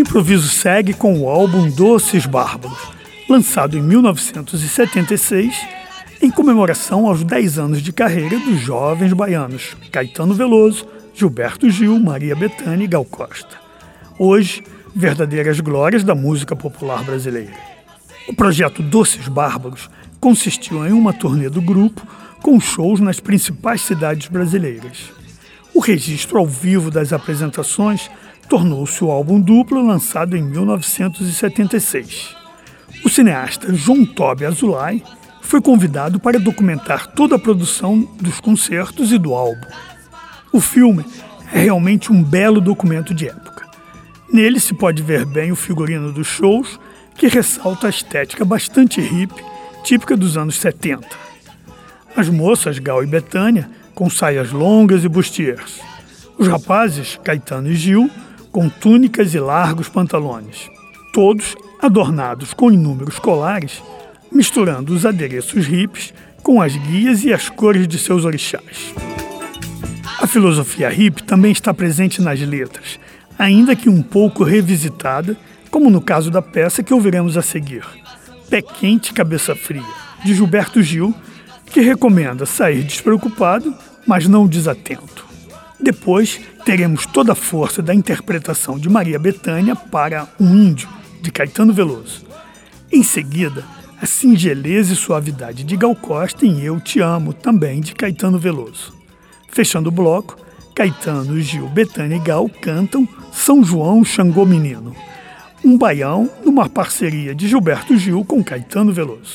improviso segue com o álbum Doces Bárbaros, lançado em 1976, em comemoração aos 10 anos de carreira dos jovens baianos Caetano Veloso, Gilberto Gil, Maria Bethânia e Gal Costa. Hoje, verdadeiras glórias da música popular brasileira. O projeto Doces Bárbaros consistiu em uma turnê do grupo com shows nas principais cidades brasileiras. O registro ao vivo das apresentações tornou-se o álbum duplo lançado em 1976. O cineasta João Tobi Azulay foi convidado para documentar toda a produção dos concertos e do álbum. O filme é realmente um belo documento de época. Nele se pode ver bem o figurino dos shows, que ressalta a estética bastante hippie, típica dos anos 70. As moças, Gal e Bethânia, com saias longas e bustiers. Os rapazes, Caetano e Gil, com túnicas e largos pantalones, todos adornados com inúmeros colares, misturando os adereços hippies com as guias e as cores de seus orixás. A filosofia hippie também está presente nas letras, ainda que um pouco revisitada, como no caso da peça que ouviremos a seguir, Pé Quente, Cabeça Fria, de Gilberto Gil, que recomenda sair despreocupado, mas não desatento. Depois, teremos toda a força da interpretação de Maria Bethânia para Um Índio, de Caetano Veloso. Em seguida, a singeleza e suavidade de Gal Costa em Eu Te Amo, também de Caetano Veloso. Fechando o bloco, Caetano, Gil, Bethânia e Gal cantam São João Xangô Menino, um baião numa parceria de Gilberto Gil com Caetano Veloso.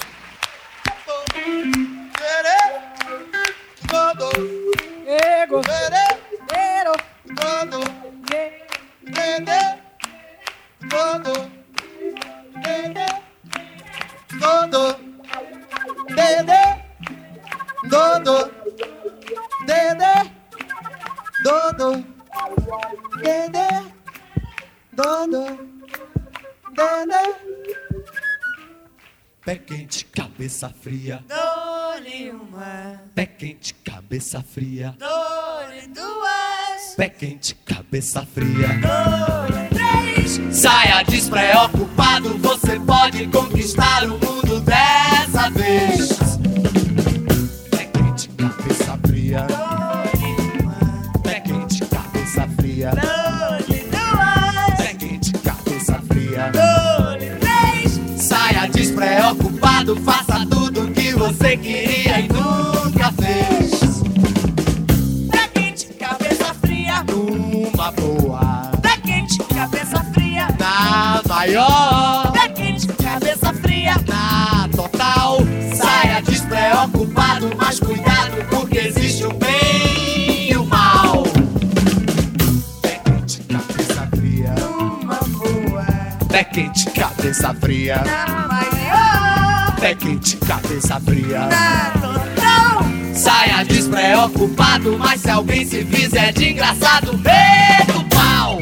Pé quente, cabeça fria, dou-lhe uma. Pé quente, cabeça fria, Dou-lhe duas. Pé quente, cabeça fria, Dou-lhe três. saia despreocupado, você pode conquistar o mundo dessa vez. Pé quente, cabeça fria, Dou-lhe uma. Pé quente, cabeça fria, Dou-lhe duas. Pé quente, cabeça fria, Dou-lhe três. saia despreocupado, faça tudo que você queria e nunca fez. Pé quente, cabeça fria. Numa boa, Pé quente, cabeça fria. na maior, Pé quente, cabeça fria. na total, saia despreocupado, mas cuidado porque existe o bem e o mal. Pé quente, cabeça fria, Uma boa. pé quente, cabeça fria, Na maior. pé quente, cabeça fria. Na total. Saia despreocupado, mas se alguém se fizer de engraçado, medo pau.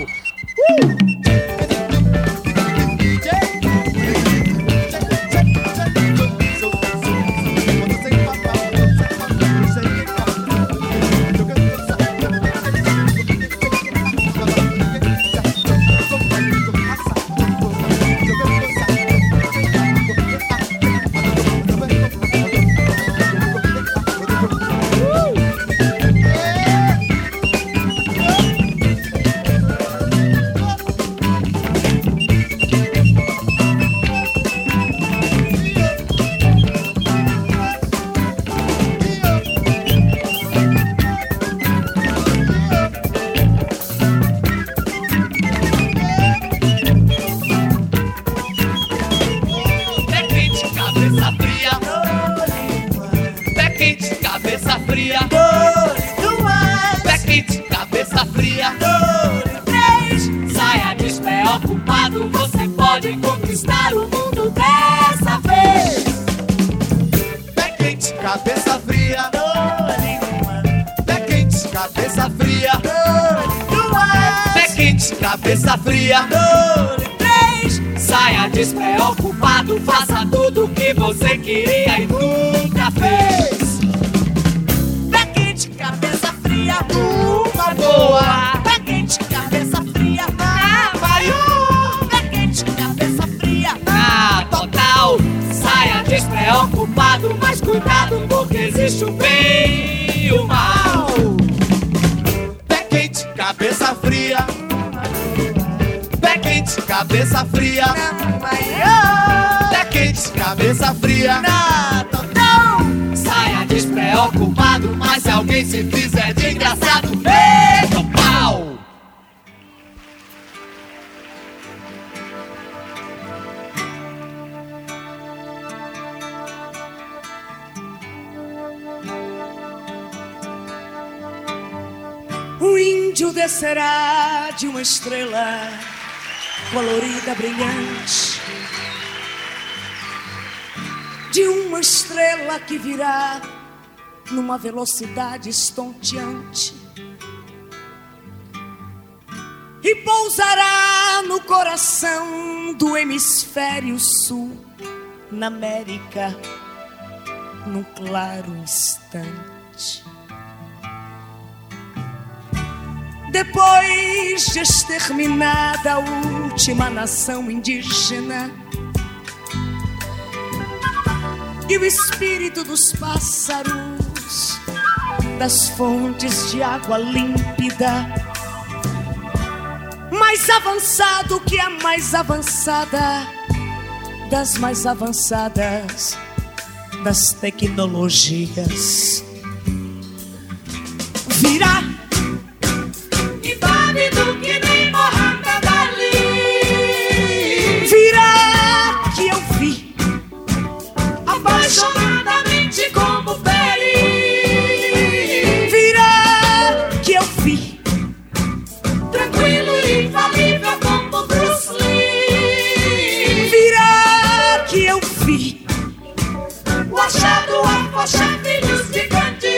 Cabeça fria, pé quente, cabeça fria, três. Saia despreocupado, você pode conquistar o mundo dessa vez. Pé quente, cabeça fria, pé quente, cabeça fria, pé quente, cabeça fria, três. Saia despreocupado, faça tudo o que você queria e nunca fez. Cabeça fria, uma boa, pé quente, cabeça fria, na maior, cuidado, porque existe o bem e o mal. Pé quente, cabeça fria. Pé quente, cabeça fria. Pé quente, cabeça fria. Saia despreocupado, mas se alguém se fizer de engraçado, mete o pau. O índio descerá de uma estrela colorida, brilhante, de uma estrela que virá numa velocidade estonteante e pousará no coração do hemisfério sul, na América, num claro instante. Depois de exterminada a última nação indígena e o espírito dos pássaros, das fontes de água límpida, mais avançado que a mais avançada das mais avançadas das tecnologias, virá Inválido que nem Mohamed Ali. virá que eu vi Apaixonadamente como Peri. virá que eu vi Tranquilo e infalível como Bruce Lee. virá que eu vi O axé do afoxé, filhos de Gandhi.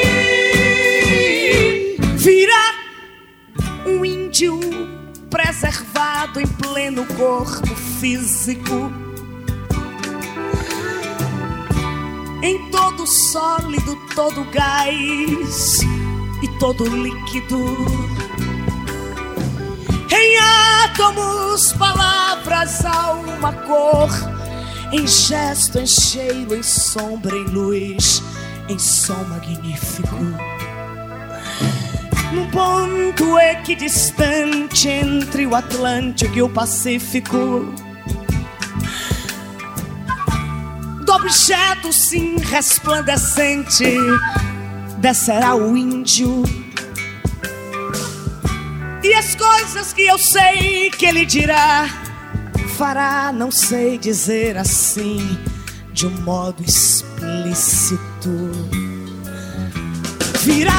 virá um índio preservado em pleno corpo físico, em todo sólido, todo gás e todo líquido, em átomos, palavras, alma, cor, em gesto, em cheiro, em sombra, em luz, em som magnífico, num ponto equidistante entre o Atlântico e o Pacífico, do objeto sim resplandecente descerá o índio, e as coisas que eu sei que ele dirá, fará, não sei dizer assim, de um modo explícito. Virá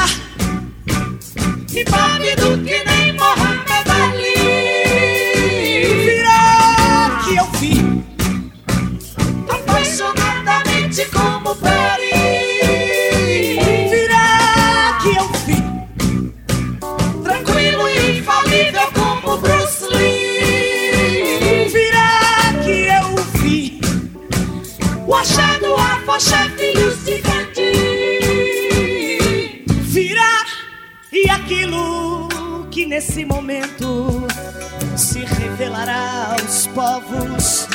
Inválido que nem Mohamed Ali. virá que eu vi Apaixonadamente como Peri. virá que eu vi Tranquilo e infalível como Bruce Lee. virá que eu vi O axé do afoxé, filhos de Gandhi. virá, e aquilo que nesse momento se revelará aos povos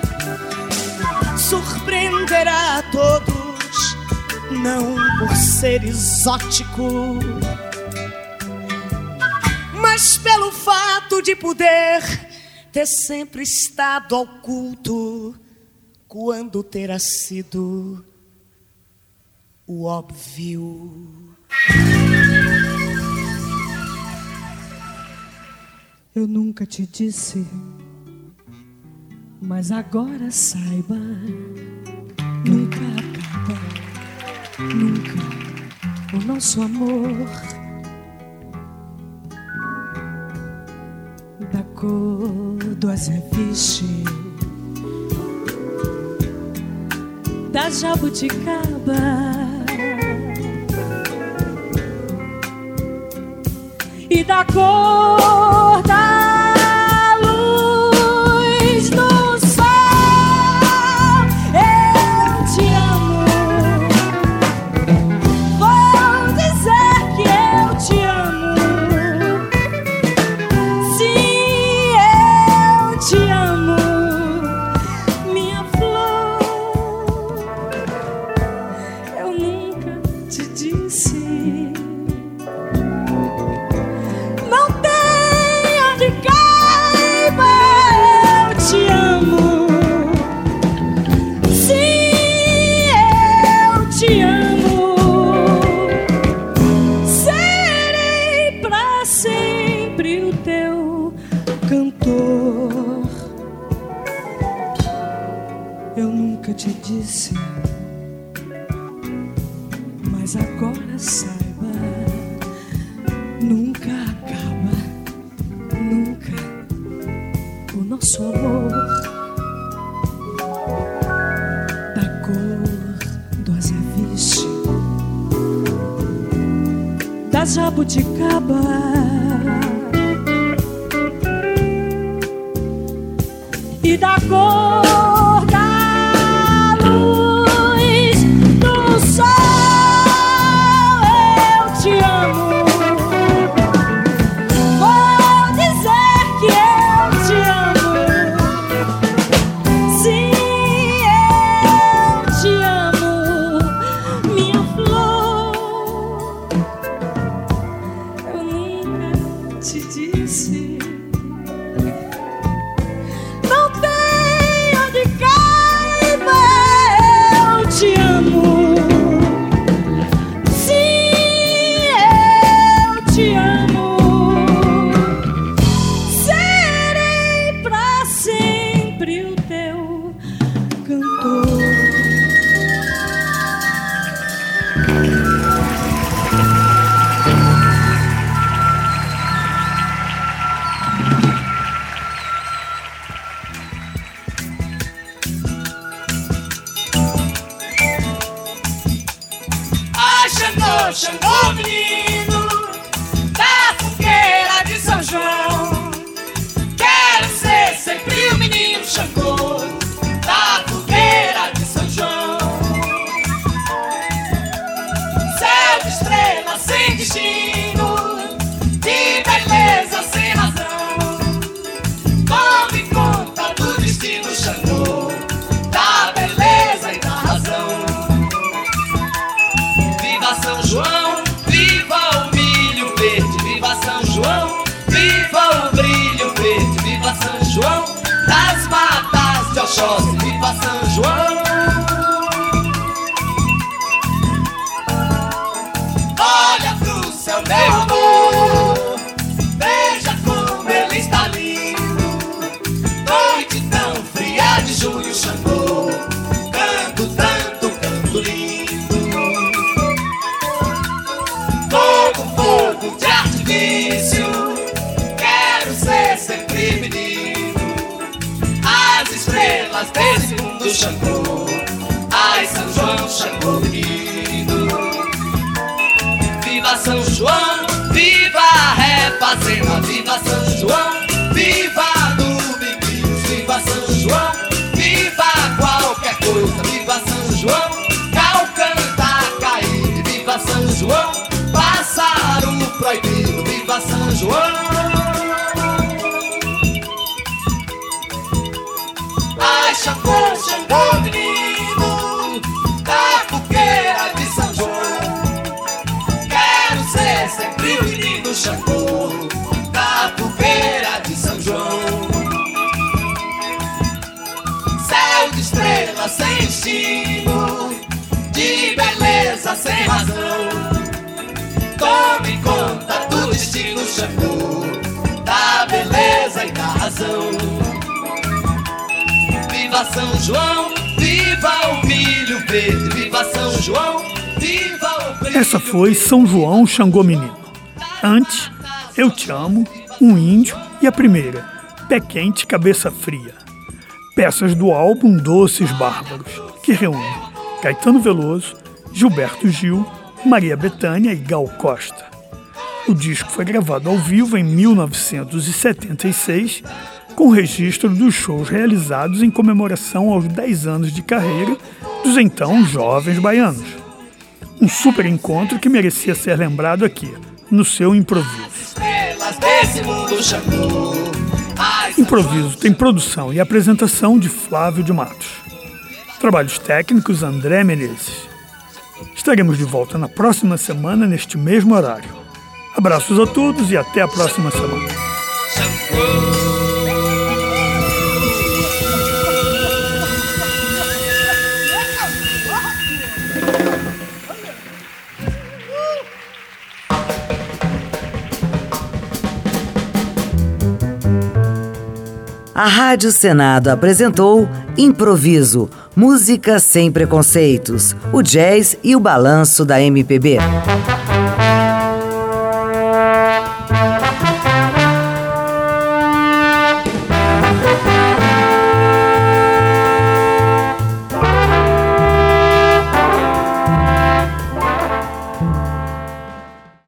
surpreenderá a todos, não por ser exótico, mas pelo fato de poder ter sempre estado oculto quando terá sido o óbvio. Eu nunca te disse, mas agora saiba, nunca acaba, nunca o nosso amor. Da cor do azeviche, da jabuticaba e da cor da luz do sol. Eu te amo, vou dizer que eu te amo. Sim, eu te amo, minha flor. nunca acaba, nunca, o nosso amor. Da cor do azeviche, da jabuticaba, e da cor da luz do sol. Eu te amo, vou dizer que eu te amo. Sim, eu te amo, minha flor. Eu nunca te disse. Te amo, sim, eu te amo. Serei pra sempre o teu cantor. Xangô, menino da fogueira de São João. Quero ser sempre o menino Xangô da fogueira de São João. Céu de estrelas sem destino, de beleza sem razão. Tome conta do destino Xangô, da beleza e da razão. São João, viva o milho verde, viva São João, viva o brilho verde, viva São João, das matas de Oxóssi, viva São João. Olha pro céu, meu amor, veja como ele está lindo. Noite tão fria de junho, Xangô, canto tanto, canto lindo. Fogo de artifício, quero ser sempre menino. As estrelas desse mundo Xangô, ai São João, Xangô menino. Viva São João, viva a refazenda, viva São João, viva Dominguinhos, viva São João, viva qualquer coisa, viva São João, Calcanta caído, viva São João, pássaro proibido, viva São João. Ai, Xangô, Xangô, menino da fogueira de São João. Quero ser sempre o menino Xangô da fogueira de São João. Céu de estrelas sem destino, de beleza sem razão. Tome conta do destino Xangô, da beleza e da razão. Viva São João, viva o milho verde, viva São João, viva o brilho. Essa foi São João, Xangô menino. Antes, Eu Te Amo, Um Índio e a primeira, Pé Quente, Cabeça Fria. Peças do álbum Doces Bárbaros, que reúne Caetano Veloso, Gilberto Gil, Maria Bethânia e Gal Costa. O disco foi gravado ao vivo em 1976, com registro dos shows realizados em comemoração aos 10 anos de carreira dos então jovens baianos. Um super encontro que merecia ser lembrado aqui, no seu Improviso. Improviso tem produção e apresentação de Flávio de Matos. Trabalhos técnicos André Menezes. Estaremos de volta na próxima semana, neste mesmo horário. Abraços a todos e até a próxima semana. A Rádio Senado apresentou Improviso, música sem preconceitos, o jazz e o balanço da MPB.